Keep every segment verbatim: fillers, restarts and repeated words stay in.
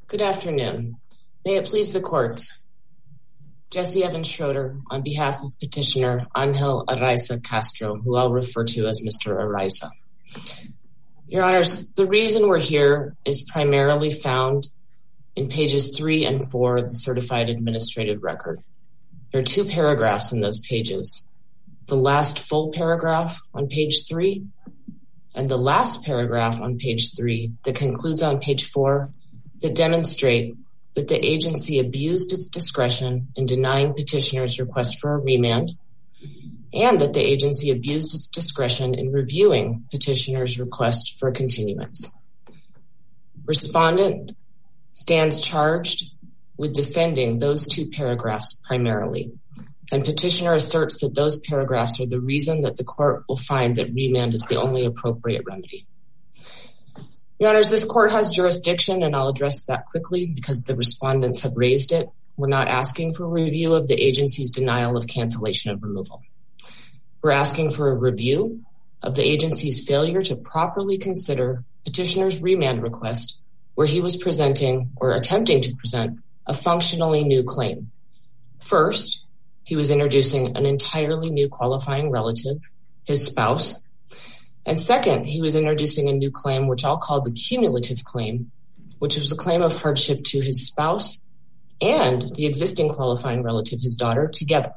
Good afternoon. May it please the court. Jesse Evans Schroeder on behalf of petitioner Angel Araiza Castro, who I'll refer to as Mister Araiza. Your Honors, the reason we're here is primarily found in pages three and four of the certified administrative record. There are two paragraphs in those pages. The last full paragraph on page three and the last paragraph on page three that concludes on page four that demonstrate that the agency abused its discretion in denying petitioner's request for a remand and that the agency abused its discretion in reviewing petitioner's request for a continuance. Respondent stands charged with defending those two paragraphs primarily, and petitioner asserts that those paragraphs are the reason that the court will find that remand is the only appropriate remedy. Your Honors, this court has jurisdiction, and I'll address that quickly because the respondents have raised it. We're not asking for a review of the agency's denial of cancellation of removal. We're asking for a review of the agency's failure to properly consider petitioner's remand request where he was presenting or attempting to present a functionally new claim. First, he was introducing an entirely new qualifying relative, his spouse. And second, he was introducing a new claim, which I'll call the cumulative claim, which was the claim of hardship to his spouse and the existing qualifying relative, his daughter, together.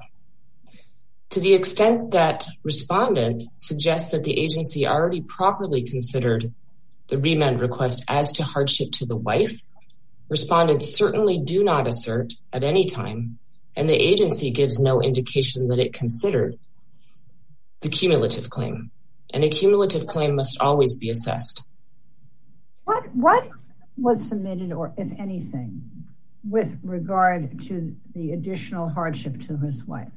To the extent that respondent suggests that the agency already properly considered the remand request as to hardship to the wife, respondents certainly do not assert at any time, and the agency gives no indication that it considered the cumulative claim. And a cumulative claim must always be assessed. What what was submitted, or if anything, with regard to the additional hardship to his wife?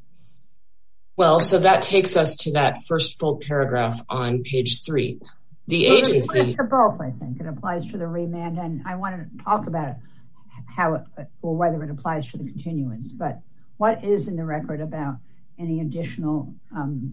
Well, so that takes us to that first full paragraph on page three. The so agency... It applies to both, I think. It applies to the remand, and I want to talk about it, how it, or whether it applies to the continuance. But what is in the record about any additional um,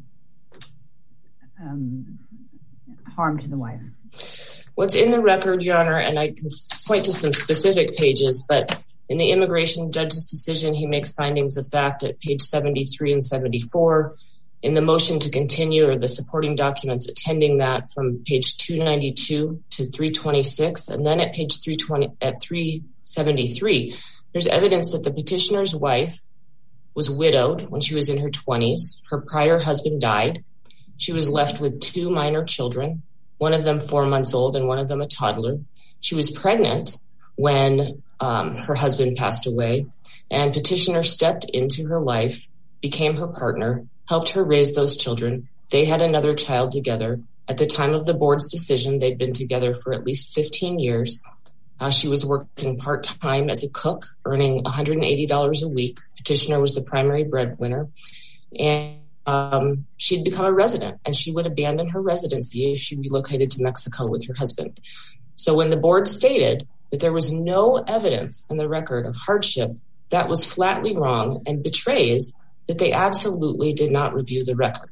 um, harm to the wife? What's in the record, Your Honor, and I can point to some specific pages, but in the immigration judge's decision, he makes findings of fact at page seventy-three and seventy-four. In the motion to continue, or the supporting documents attending that, from page two ninety-two to three twenty-six, and then at page three twenty at three seventy-three, there's evidence that the petitioner's wife was widowed when she was in her twenties. Her prior husband died. She was left with two minor children, one of them four months old and one of them a toddler. She was pregnant when um, her husband passed away, and petitioner stepped into her life, became her partner, helped her raise those children. They had another child together. At the time of the board's decision, they'd been together for at least fifteen years. Uh, she was working part-time as a cook, earning one hundred eighty dollars a week. Petitioner was the primary breadwinner. And um, she'd become a resident, and she would abandon her residency if she relocated to Mexico with her husband. So when the board stated that there was no evidence in the record of hardship, that was flatly wrong and betrays that they absolutely did not review the record.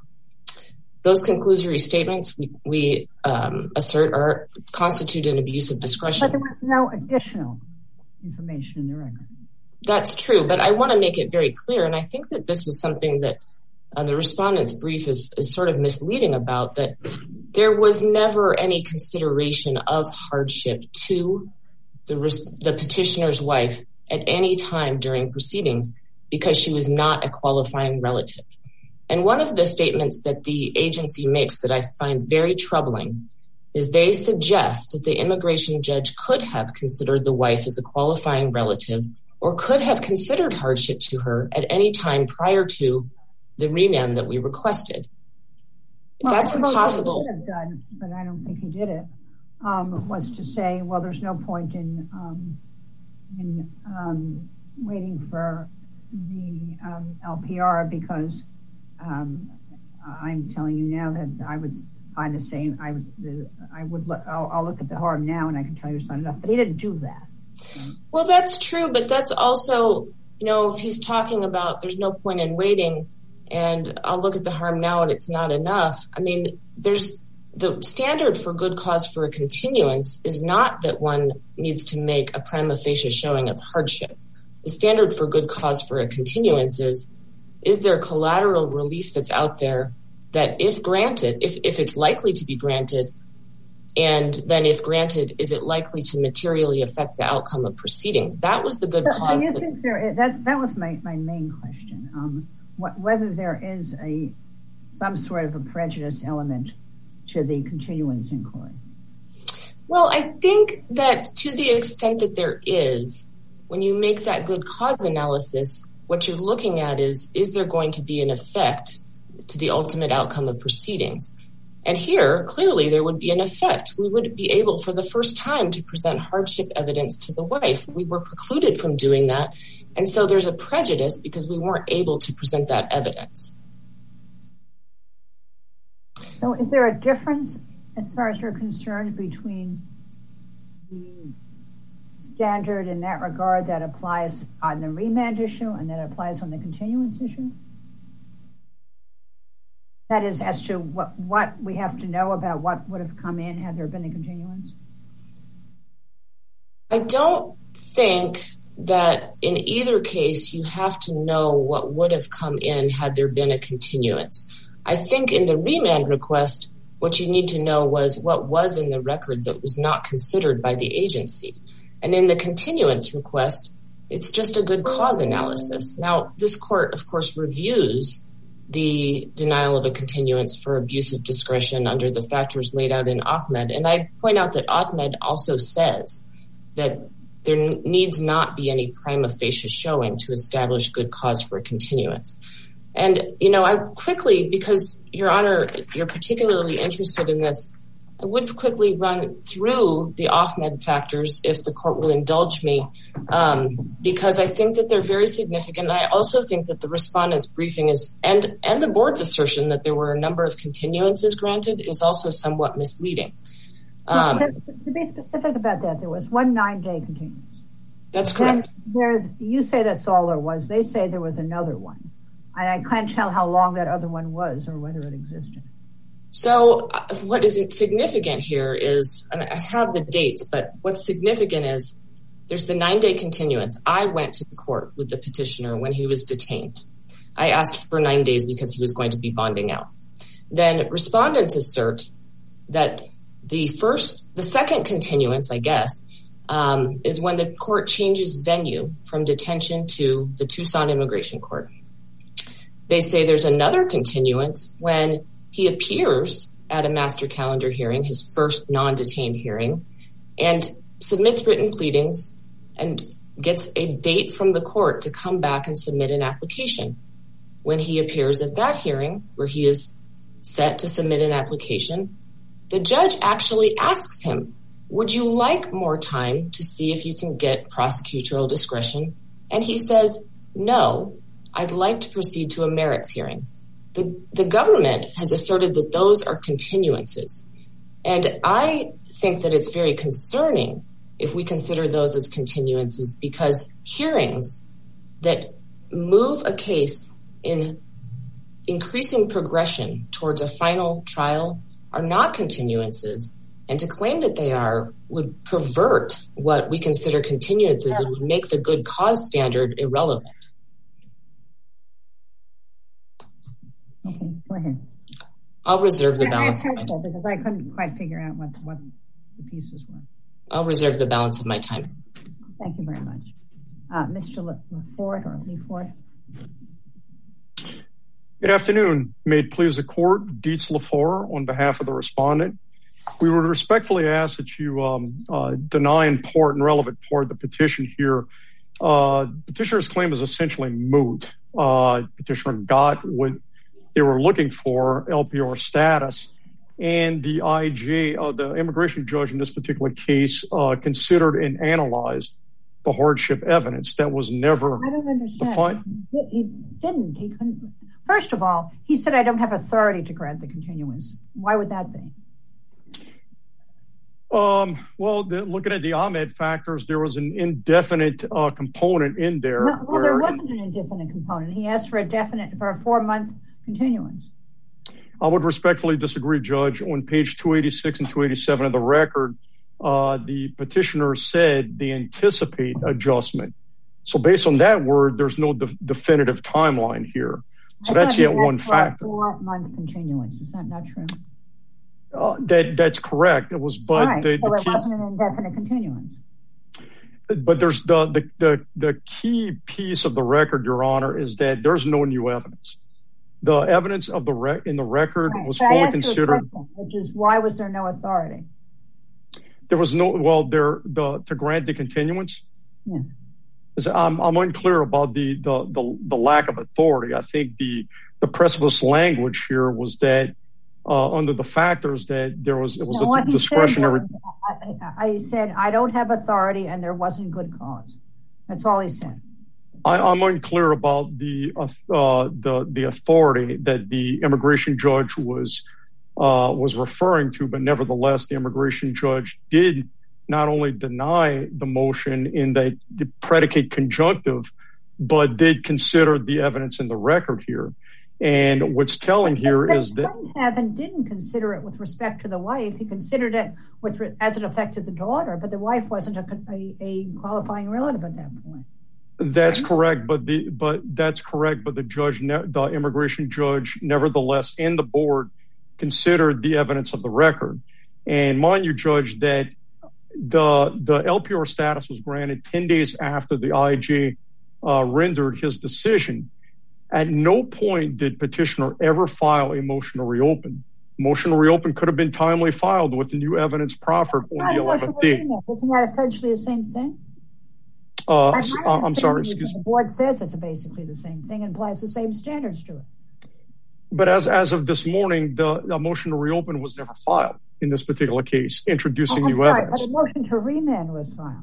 Those conclusory statements we, we um, assert are constitute an abuse of discretion. But there was no additional information in the record. That's true, but I want to make it very clear, and I think that this is something that uh, the respondent's brief is, is sort of misleading about, that there was never any consideration of hardship to the, the petitioner's wife at any time during proceedings because she was not a qualifying relative. And one of the statements that the agency makes that I find very troubling is they suggest that the immigration judge could have considered the wife as a qualifying relative or could have considered hardship to her at any time prior to the remand that we requested. If well, that's impossible. What he could have done, but I don't think he did it, um, was to say, well, there's no point in, um, in um, waiting for the um, L P R because um, I'm telling you now that I would find the same. I would. The, I would. Look, I'll, I'll look at the harm now, and I can tell you it's not enough. But he didn't do that. So. Well, that's true, but that's also, you know, if he's talking about there's no point in waiting, and I'll look at the harm now, and it's not enough. I mean, there's the standard for good cause for a continuance is not that one needs to make a prima facie showing of hardship. The standard for good cause for a continuance is, is there collateral relief that's out there that if granted, if, if it's likely to be granted, and then if granted, is it likely to materially affect the outcome of proceedings? That was the good so, cause. So you that, think there is, that's, that was my, my main question, um, what, whether there is a some sort of a prejudice element to the continuance inquiry. Well, I think that to the extent that there is, when you make that good cause analysis, what you're looking at is, is there going to be an effect to the ultimate outcome of proceedings? And here, clearly, there would be an effect. We would be able, for the first time, to present hardship evidence to the wife. We were precluded from doing that. And so there's a prejudice because we weren't able to present that evidence. So is there a difference, as far as you're concerned, between the standard in that regard that applies on the remand issue and that applies on the continuance issue? That is, as to what, what we have to know about what would have come in had there been a continuance? I don't think that in either case you have to know what would have come in had there been a continuance. I think in the remand request, what you need to know was what was in the record that was not considered by the agency. And in the continuance request, it's just a good cause analysis. Now, this court, of course, reviews the denial of a continuance for abuse of discretion under the factors laid out in Ahmed. And I point out that Ahmed also says that there needs not be any prima facie showing to establish good cause for a continuance. And, you know, I quickly, because, Your Honor, you're particularly interested in this, I would quickly run through the Ahmed factors, if the court will indulge me, um, because I think that they're very significant. And I also think that the respondent's briefing is, and, and the board's assertion that there were a number of continuances granted is also somewhat misleading. Um, well, to be specific about that, there was one nine-day continuance. That's correct. There's, you say that's all there was. They say there was another one. And I can't tell how long that other one was or whether it existed. So uh, what is significant here is, and I have the dates, but what's significant is there's the nine-day continuance. I went to court with the petitioner when he was detained. I asked for nine days because he was going to be bonding out. Then respondents assert that the first, the second continuance, I guess, um, is when the court changes venue from detention to the Tucson Immigration Court. They say there's another continuance when he appears at a master calendar hearing, his first non-detained hearing, and submits written pleadings and gets a date from the court to come back and submit an application. When he appears at that hearing, where he is set to submit an application, the judge actually asks him, would you like more time to see if you can get prosecutorial discretion? And he says, no, I'd like to proceed to a merits hearing. The, the government has asserted that those are continuances. And I think that it's very concerning if we consider those as continuances, because hearings that move a case in increasing progression towards a final trial are not continuances. And to claim that they are would pervert what we consider continuances and would make the good cause standard irrelevant. Okay, go ahead. I'll reserve the balance. I, I of my because I couldn't quite figure out what, what the pieces were. I'll reserve the balance of my time. Thank you very much. Uh, Mister LaFort or LeFort. Good afternoon. May it please the court, Dietz LaFort on behalf of the respondent. We would respectfully ask that you um, uh, deny in part and relevant part the petition here. Uh, petitioner's claim is essentially moot. Uh, petitioner got what they were looking for, L P R status, and the I J, uh, the immigration judge in this particular case, uh, considered and analyzed the hardship evidence that was never I don't understand. defined. He, he didn't. He couldn't. First of all, he said, I don't have authority to grant the continuance. Why would that be? Um, well, the, looking at the Ahmed factors, there was an indefinite uh, component in there. No, well, there wasn't an indefinite component. He asked for a definite, for a four-month continuance. I would respectfully disagree, Judge. On page two eighty-six and two eighty-seven of the record, uh, the petitioner said they anticipate adjustment. So based on that word, there's no de- definitive timeline here. So that's yet one factor. Four month continuance. Is that not true? Uh, that that's correct. It was, but right, the, so the it key, wasn't an indefinite continuance. But there's the, the the the key piece of the record, Your Honor, is that there's no new evidence. The evidence of the rec- in the record right. was so fully considered. Question, which is why was there no authority? There was no well there the to grant the continuance. Yeah. I'm I'm unclear about the the the, the lack of authority. I think the the precipice language here was that uh, under the factors that there was it was no, a discretionary. Said, I, I said I don't have authority and there wasn't good cause. That's all he said. I, I'm unclear about the uh, the the authority that the immigration judge was uh, was referring to, but nevertheless, the immigration judge did not only deny the motion in the, the predicate conjunctive, but did consider the evidence in the record here. And what's telling here is that Evan didn't consider it with respect to the wife. He considered it with as it affected the daughter, but the wife wasn't a, a, a qualifying relative at that point. That's right? correct, but the but that's correct. But the judge, the immigration judge, nevertheless, and the board considered the evidence of the record. And mind you, Judge, that the the L P R status was granted ten days after the I J uh, rendered his decision. At no point did petitioner ever file a motion to reopen. Motion to reopen could have been timely filed with new evidence proffered on the eleventh day. Isn't that essentially the same thing? Uh, I'm sorry, excuse me. The board says it's basically the same thing and applies the same standards to it. But as as of this morning, the, the motion to reopen was never filed in this particular case, introducing oh, new sorry, evidence. But a motion to remand was filed.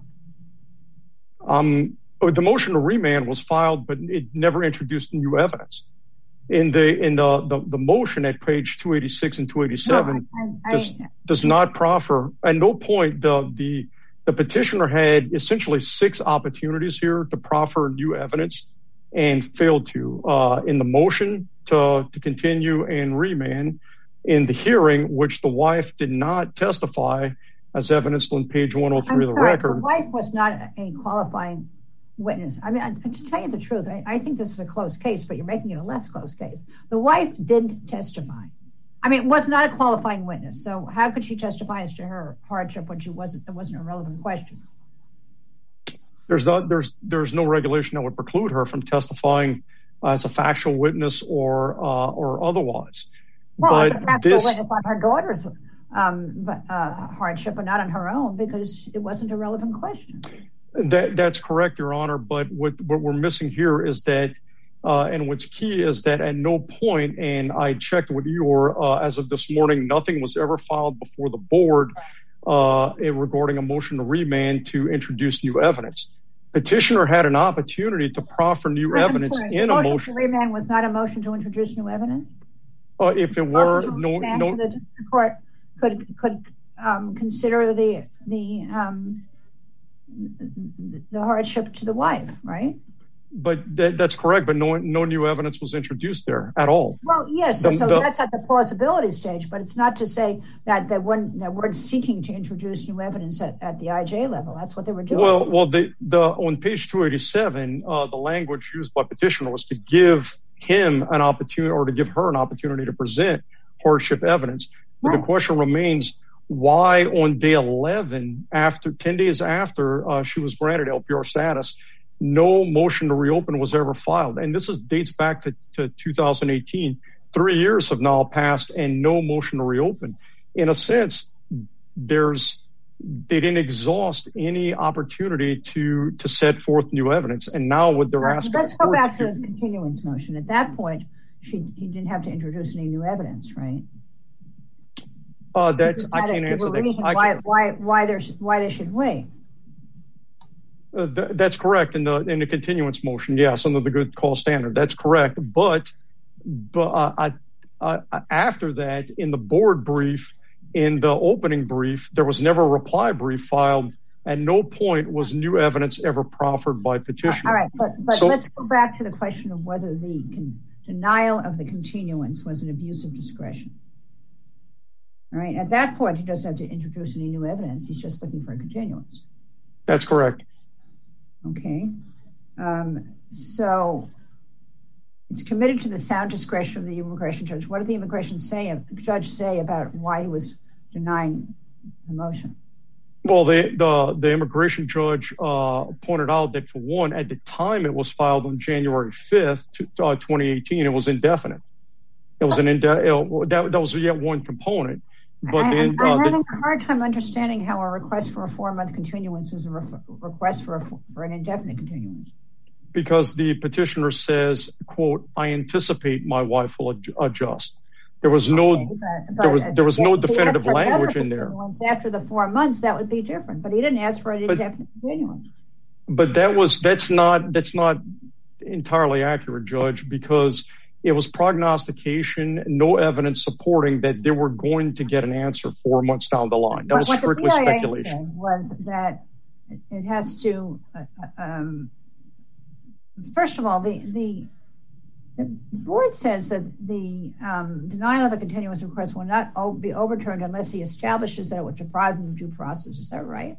Um, the motion to remand was filed, but it never introduced new evidence. In the in the the, the motion at page two eighty-six and two eighty-seven no, I, I, does I, does not proffer. At no point the the the petitioner had essentially six opportunities here to proffer new evidence and failed to uh, in the motion to to continue and remand, in the hearing, which the wife did not testify as evidenced on page one oh three I'm of the sorry, record. The wife was not a qualifying witness. I mean, I, to tell you the truth, I, I think this is a close case, but you're making it a less close case. The wife didn't testify. I mean, it was not a qualifying witness. So how could she testify as to her hardship when she wasn't? It wasn't a relevant question. There's not there's there's no regulation that would preclude her from testifying as a factual witness or uh, or otherwise. Well, but as a factual this, witness on her daughter's um, but, uh, hardship, but not on her own, because it wasn't a relevant question. That that's correct, Your Honor. But what what we're missing here is that, uh, and what's key is that at no point, and I checked with your uh, as of this morning, nothing was ever filed before the board uh, regarding a motion to remand to introduce new evidence. Petitioner had an opportunity to proffer new I'm evidence sorry, in the a motion motion. To remand was not a motion to introduce new evidence. Uh, if it were no no, the court could could um, consider the the um, the hardship to the wife, right? But that, that's correct. But no no new evidence was introduced there at all. Well, yes. The, so the, that's at the plausibility stage, but it's not to say that they weren't, they weren't seeking to introduce new evidence at, at the I J level. That's what they were doing. Well, well, the the on page two eighty-seven, uh, the language used by petitioner was to give him an opportunity or to give her an opportunity to present hardship evidence. But right. The question remains, why on day eleven, after ten days after uh, she was granted L P R status, no motion to reopen was ever filed? And this is dates back to, to two thousand eighteen. Three years have now passed and no motion to reopen. In a sense, there's they didn't exhaust any opportunity to to set forth new evidence. And now what they're right, asking. Let's go back to, to the continuance motion. At that point, she he didn't have to introduce any new evidence, right? Uh, that's I can't answer that. Why I why why there's why they should wait? Uh, th- that's correct in the in the continuance motion. Yes, under the good call standard, that's correct. But but uh, I, uh, after that, in the board brief, in the opening brief, there was never a reply brief filed. At no point was new evidence ever proffered by petitioner. All right, but but so, let's go back to the question of whether the denial of the continuance was an abuse of discretion. All right. At that point, he doesn't have to introduce any new evidence. He's just looking for a continuance. That's correct. Okay. Um, so it's committed to the sound discretion of the immigration judge. What did the immigration say, judge say about why he was denying the motion? Well, the the, the immigration judge uh, pointed out that, for one, at the time it was filed on January fifth, uh, twenty eighteen, it was indefinite. It was an inde- it, that, that was yet one component. But I, then, I'm, I'm uh, having the, a hard time understanding how a request for a four-month continuance is a ref- request for, a, for an indefinite continuance. Because the petitioner says, quote, I anticipate my wife will ad- adjust. There was no, okay, but, but, there was there was no definitive language in there. After the four months, that would be different. But he didn't ask for an indefinite but, continuance. But that was that's not that's not entirely accurate, Judge, because it was prognostication, no evidence supporting that they were going to get an answer four months down the line. That was what strictly the P I A speculation. Was that it has to, uh, um, first of all, the, the the board says that the um, denial of a continuance request will not o- be overturned unless he establishes that it would deprive him of due process. Is that right?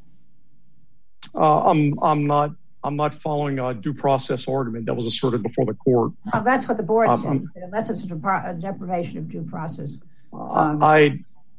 Uh, I'm I'm not. I'm not following a due process argument that was asserted before the court. Well, that's what the board um, said. Um, Unless it's a, depri- a deprivation of due process. Um, I.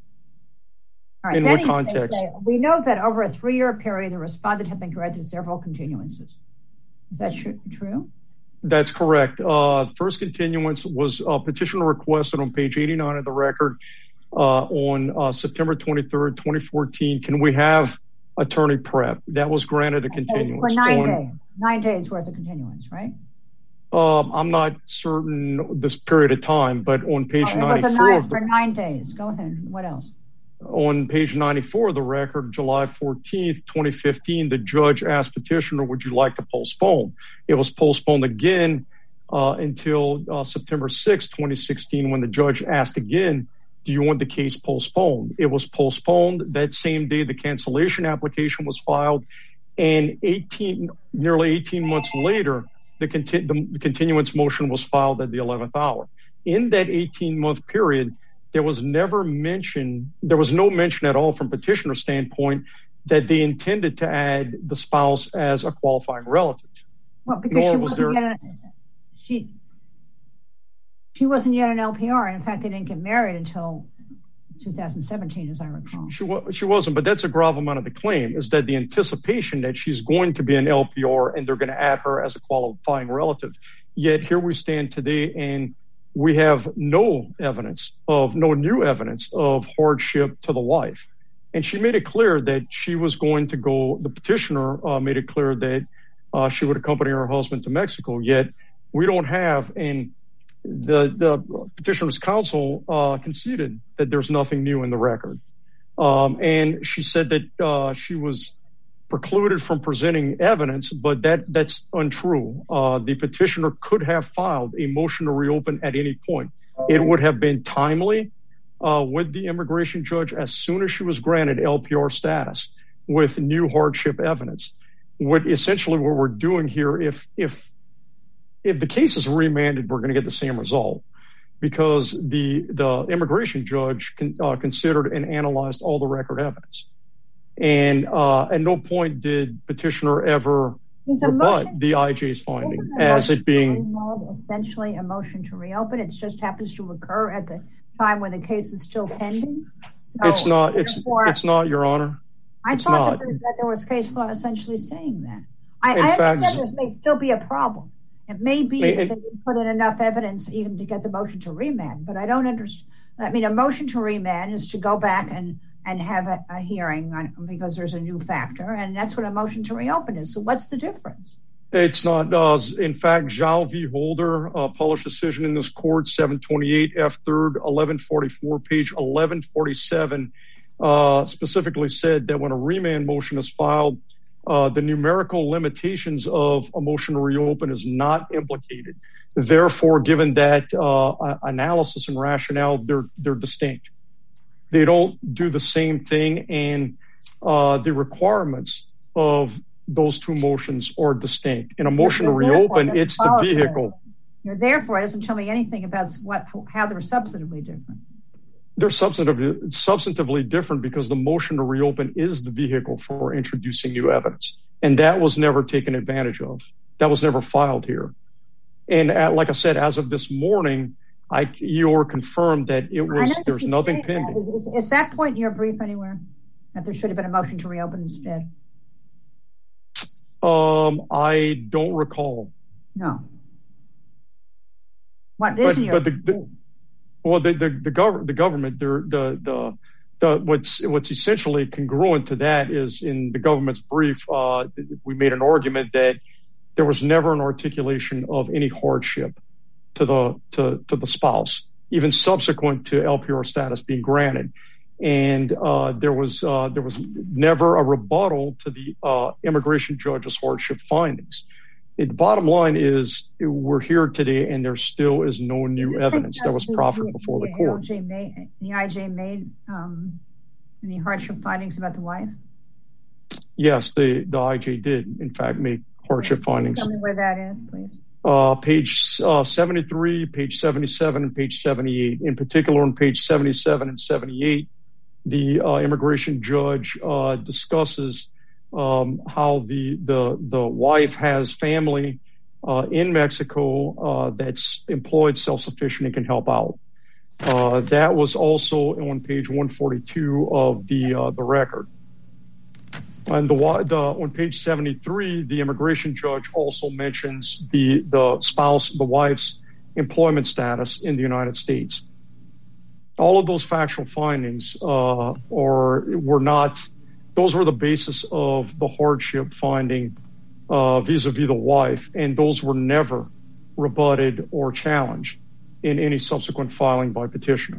All right, in what context? Say, we know that over a three-year period, the respondent had been granted several continuances. Is that tr- true? That's correct. Uh, the first continuance was a petitioner requested on page eighty-nine of the record uh, on uh, September twenty-third, twenty fourteen. Can we have attorney prep? That was granted a continuance. For nine on, days. Nine days worth of continuance, right? Um, I'm not certain this period of time, but on page oh, ninety-four. Nine, of the, for nine days. Go ahead. What else? On page ninety-four of the record, July fourteenth, twenty fifteen, the judge asked petitioner, would you like to postpone? It was postponed again uh, until uh, September sixth, twenty sixteen, when the judge asked again, do you want the case postponed? It was postponed. That same day, the cancellation application was filed. And eighteen, nearly eighteen months later, the, conti- the continuance motion was filed at the eleventh hour. In that eighteen-month period, there was never mention, there was no mention at all from petitioner's standpoint that they intended to add the spouse as a qualifying relative. Well, because Nor she wasn't was there... yet a, she, she wasn't yet an L P R. And in fact, they didn't get married until two thousand seventeen, as I recall. She, she wasn't, but that's a gravamen of the claim, is that the anticipation that she's going to be an L P R and they're going to add her as a qualifying relative. Yet here we stand today and we have no evidence of, no new evidence of hardship to the wife. And she made it clear that she was going to go, the petitioner uh, made it clear that uh, she would accompany her husband to Mexico. Yet we don't have, and the, the petitioner's counsel uh, conceded that there's nothing new in the record. Um, and she said that uh, she was precluded from presenting evidence, but that that's untrue. Uh, the petitioner could have filed a motion to reopen at any point. It would have been timely uh, with the immigration judge as soon as she was granted L P R status with new hardship evidence. What essentially what we're doing here, if if if the case is remanded, we're going to get the same result because the the immigration judge con, uh, considered and analyzed all the record evidence. And uh, at no point did petitioner ever rebut the I J's finding as it being essentially a motion to reopen. It just happens to occur at the time when the case is still pending. So it's not. It's it's not, Your Honor. I it's thought not. That, there, that there was case law essentially saying that. I, in I fact, understand there may still be a problem. It may be it, that they didn't put in enough evidence even to get the motion to remand. But I don't understand. I mean, a motion to remand is to go back and. and have a, a hearing on, because there's a new factor, and that's what a motion to reopen is. So what's the difference? It's not. Uh, in fact, Zhao v. Holder, uh, published decision in this court, seven twenty-eight F third, eleven forty-four, page eleven forty-seven, uh, specifically said that when a remand motion is filed, uh, the numerical limitations of a motion to reopen is not implicated. Therefore, given that uh, analysis and rationale, they're they're distinct. They don't do the same thing, and uh, the requirements of those two motions are distinct. In a motion to reopen, it's the vehicle. You're therefore, it doesn't tell me anything about what how they're substantively different. They're substantively, substantively different because the motion to reopen is the vehicle for introducing new evidence. And that was never taken advantage of. That was never filed here. And at, like I said, as of this morning, I, Eeyore confirmed that it was, there's nothing pending. Is, is that point in your brief anywhere? That there should have been a motion to reopen instead? Um, I don't recall. No. What is but, your but the, the well the the the, gov- the government the the the the what's what's essentially congruent to that is in the government's brief. Uh, we made an argument that there was never an articulation of any hardship to the to to the spouse, even subsequent to L P R status being granted, and uh, there was uh, there was never a rebuttal to the uh, immigration judge's hardship findings. The bottom line is we're here today and there still is no new evidence that was proffered before the court. The I J made um, any hardship findings about the wife? Yes, the, the I J did, in fact, make hardship findings. Tell me where that is, please. Uh, page uh, seventy-three, page seventy-seven, and page seventy-eight. In particular, on page seventy-seven and seventy-eight, the uh, immigration judge uh, discusses Um, how the, the, the wife has family, uh, in Mexico, uh, that's employed, self-sufficient and can help out. Uh, that was also on page one forty-two of the, uh, the record. And the, the, on page seventy-three, the immigration judge also mentions the, the spouse, the wife's employment status in the United States. All of those factual findings, uh, are, were not, those were the basis of the hardship finding uh, vis-a-vis the wife, and those were never rebutted or challenged in any subsequent filing by petitioner.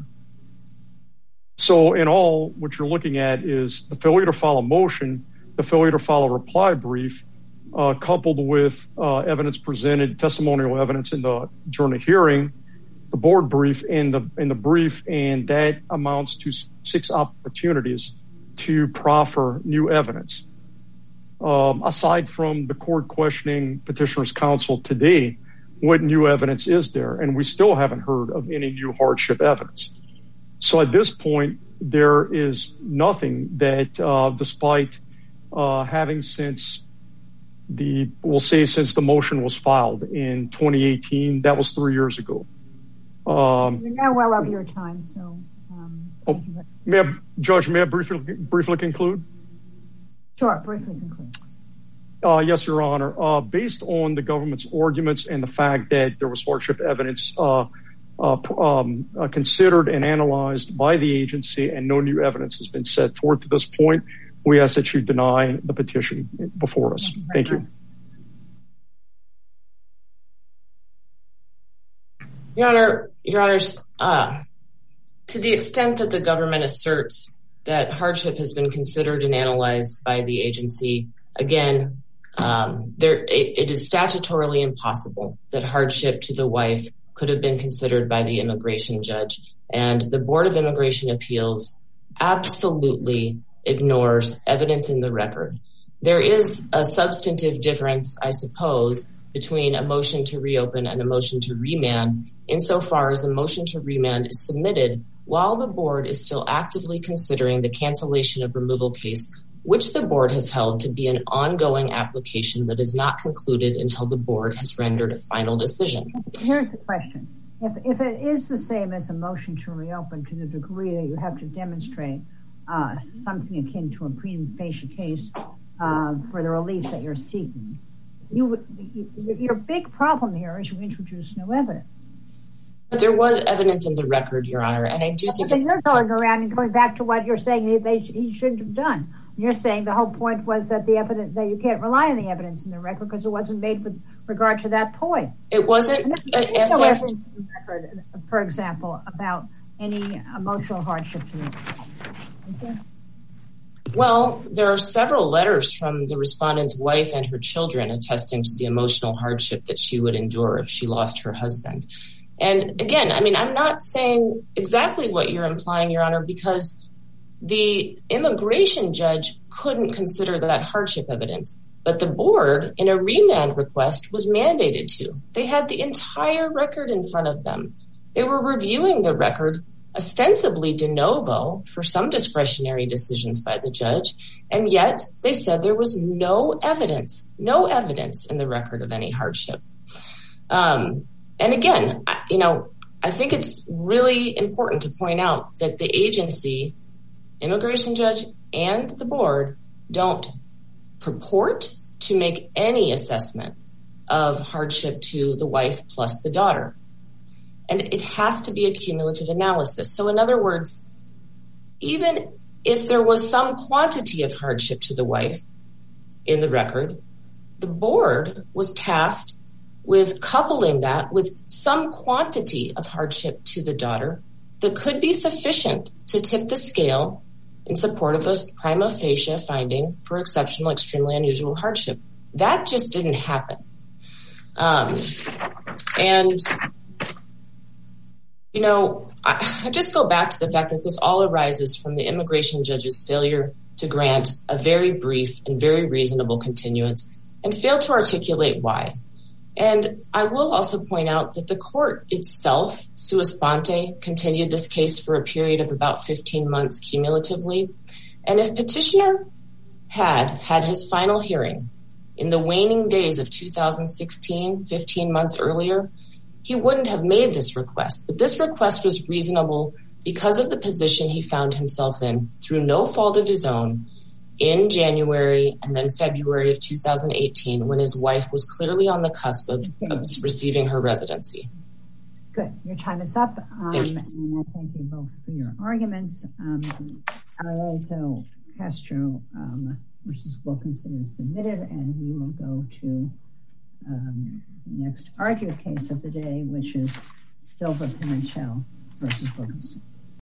So in all, what you're looking at is the failure to file a motion, the failure to file a reply brief, uh, coupled with uh, evidence presented, testimonial evidence in the during the hearing, the board brief, and the in the brief, and that amounts to six opportunities to proffer new evidence. Um, aside from the court questioning petitioner's counsel today, what new evidence is there? And we still haven't heard of any new hardship evidence. So at this point, there is nothing that, uh, despite uh, having since the, we'll say since the motion was filed in twenty eighteen, that was three years ago. Um, You're now well over your time, so. Um, oh, may I, Judge, may I briefly, briefly conclude? Sure, briefly conclude. Uh, yes, Your Honor. Uh, based on the government's arguments and the fact that there was hardship evidence uh, uh, um, uh, considered and analyzed by the agency and no new evidence has been set forth to this point, we ask that you deny the petition before us. Thank you. Your Honor, Your Honors, uh, to the extent that the government asserts that hardship has been considered and analyzed by the agency, again, um, there it, it is statutorily impossible that hardship to the wife could have been considered by the immigration judge. And the Board of Immigration Appeals absolutely ignores evidence in the record. There is a substantive difference, I suppose, between a motion to reopen and a motion to remand, insofar as a motion to remand is submitted while the board is still actively considering the cancellation of removal case, which the board has held to be an ongoing application that is not concluded until the board has rendered a final decision. Here's the question. If, if it is the same as a motion to reopen to the degree that you have to demonstrate uh, something akin to a prima facie case uh, for the relief that you're seeking, you would, you, your big problem here is you introduce no evidence. But there was evidence in the record, Your Honor, and I do think but it's... You're going around and going back to what you're saying they, they, he shouldn't have done. You're saying the whole point was that the evidence, that you can't rely on the evidence in the record because it wasn't made with regard to that point. It wasn't assessed. No evidence in the record, for example, about any emotional hardship to you. Okay. Well, there are several letters from the respondent's wife and her children attesting to the emotional hardship that she would endure if she lost her husband. And again, I mean, I'm not saying exactly what you're implying, Your Honor, because the immigration judge couldn't consider that hardship evidence. But the board, in a remand request, was mandated to. They had the entire record in front of them. They were reviewing the record ostensibly de novo for some discretionary decisions by the judge, and yet they said there was no evidence, no evidence in the record of any hardship. Um, and again, you know, I think it's really important to point out that the agency, immigration judge and the board, don't purport to make any assessment of hardship to the wife plus the daughter. And it has to be a cumulative analysis. So in other words, even if there was some quantity of hardship to the wife in the record, the board was tasked with coupling that with some quantity of hardship to the daughter that could be sufficient to tip the scale in support of a prima facie finding for exceptional, extremely unusual hardship. That just didn't happen. Um, and, you know, I, I just go back to the fact that this all arises from the immigration judge's failure to grant a very brief and very reasonable continuance and fail to articulate why. And I will also point out that the court itself, sua sponte, continued this case for a period of about fifteen months cumulatively. And if petitioner had had his final hearing in the waning days of two thousand sixteen, fifteen months earlier, he wouldn't have made this request. But this request was reasonable because of the position he found himself in through no fault of his own in January and then February of two thousand eighteen, when his wife was clearly on the cusp of, of receiving her residency. Good. Your time is up. Um, and I thank you both for your arguments. Um, Araujo Castro um, versus Wilkinson is submitted, and we will go to um, the next argued case of the day, which is Silva Pimentel versus Wilkinson.